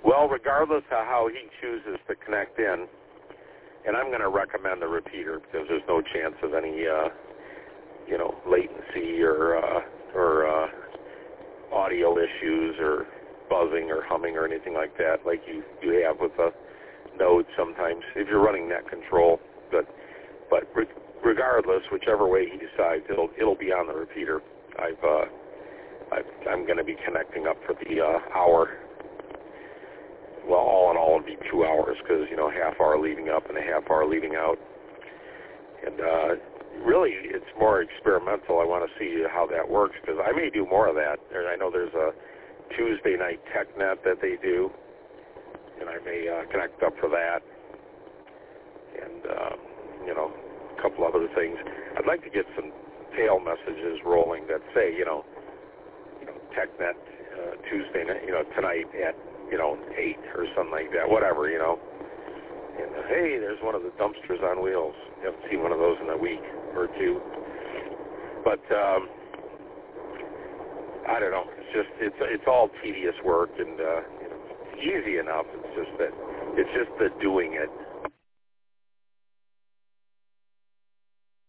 Well, regardless of how he chooses to connect in, and I'm going to recommend the repeater because there's no chance of any, latency or audio issues or buzzing or humming or anything like that, like you have with a Node sometimes if you're running net control. But regardless, whichever way he decides, it'll be on the repeater. I'm going to be connecting up for the hour. Well, all in all, it'd be 2 hours because, half hour leading up and a half hour leading out. And really, it's more experimental. I want to see how that works because I may do more of that. I know there's a Tuesday night TechNet that they do, and I may connect up for that. And, a couple other things. I'd like to get some tail messages rolling that say, TechNet Tuesday night, tonight at 8 or something like that, whatever, And hey, there's one of the dumpsters on wheels. You haven't seen one of those in a week or two. But I don't know. It's all tedious work, and it's easy enough. It's just the doing it